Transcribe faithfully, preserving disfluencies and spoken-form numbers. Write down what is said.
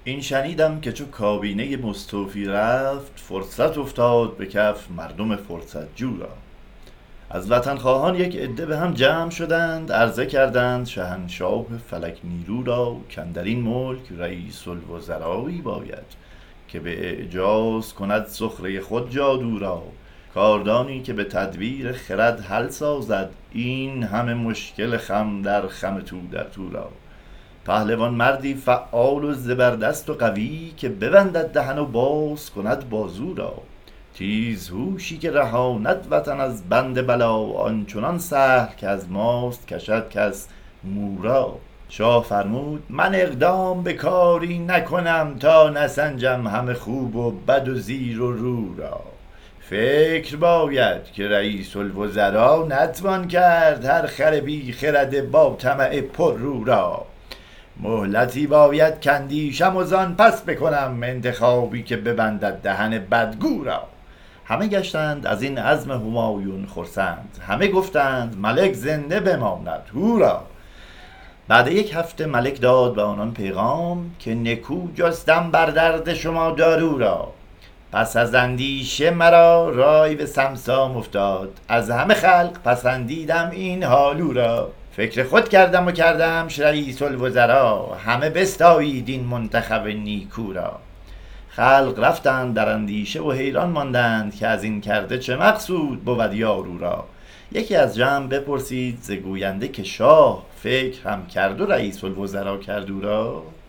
این شنیدم که چو کابینه مستوفی رفت، فرصت افتاد به کف مردم فرصت جو را. از وطن خواهان یک عده به هم جمع شدند، عرضه کردند شهنشاه فلک نیرو را، کاندر این ملک رئیس الوزرایی باید، که به اعجاز کند سخره خود جادو را. کاردانی که به تدبیر خرد حل سازد، این همه مشکل خم در خم تو در تو را. پهلوان مردی فعال و زبردست و قوی، که ببندد دهن و باز کند بازو را. تیزهوشی که رهاند وطن از بند بلا، آنچنان سهل که از ماست کشد کس مو را. شاه فرمود من اقدام به کاری نکنم، تا نسنجم همه خوب و بد و زیر و رو را. فکر باید که رئیس الوزرا، نتوان کرد هر خر بی خرد با طمع پر رو را. مهلتی باید کاندیشم و زان پس بکنم، انتخابی که ببندد دهن بدگو را. همه گشتند از این عزم همایون خرسند، همه گفتند ملک زنده بماند هورا. بعد یک هفته ملک داد به آنان پیغام، که نکو جستم بر درد شما دارو را. پس از اندیشه مرا رای به سمسام افتاد، از همه خلق پسندیدم این حالو را. فکر خود کردم و کردمش رئیس الوزرا، همه بستایید این منتخب نیکو را. خلق رفتند در اندیشه و حیران ماندند، که از این کرده چه مقصود بود یارو را. یکی از جمع بپرسید ز گوینده، که شاه فکر هم کرد و رئیس الوزرا کرد او را.